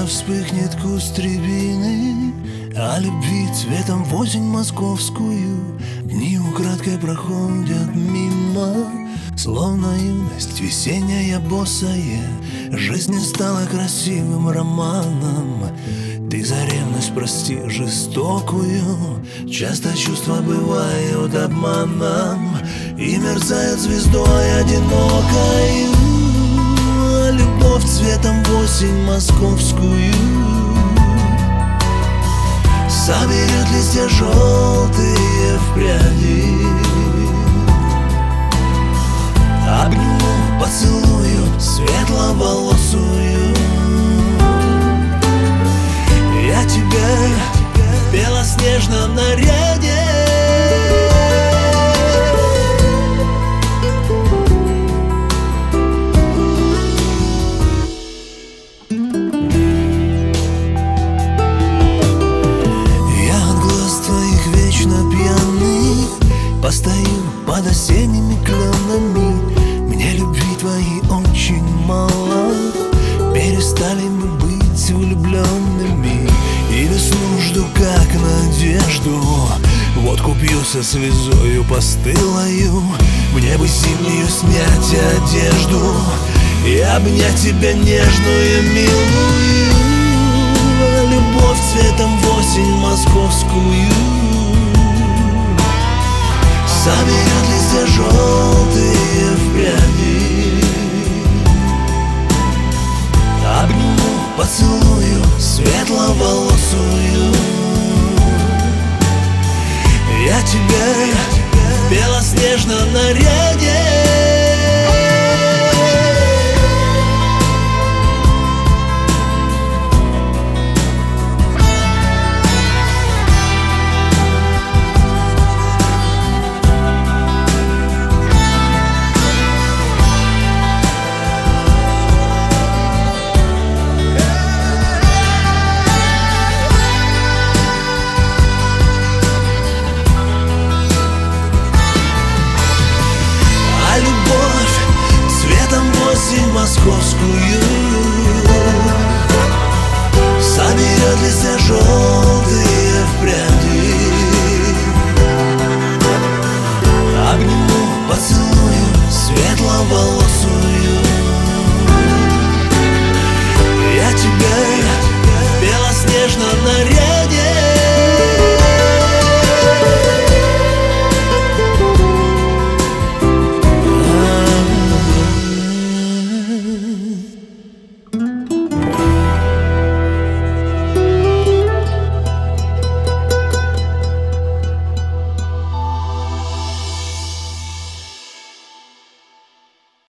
вспыхнет куст рябины, а любви цветом в осень московскую дни украдкой проходят мимо. Словно юность весенняя босая, жизнь не стала красивым романом. Ты за ревность прости жестокую, часто чувства бывают обманом и мерцают звездой одинокой. А любовь цветом в осень московскую соберет листья желтые в пряди. Обниму, поцелую светловолосую. Я тебя в белоснежном наряде. Я от глаз твоих вечно пьяный постою под осенними кленами. Мне любви твоей очень мало, перестали мы быть влюбленными. И весну жду как надежду, водку пью со слезою постылою. Мне бы зимнюю снять одежду и обнять тебя нежную, милую. Любовь цветом в осень московскую соберет листья желтые в пряди. Обниму, поцелую светловолосую. Я тебя в белоснежном наряде.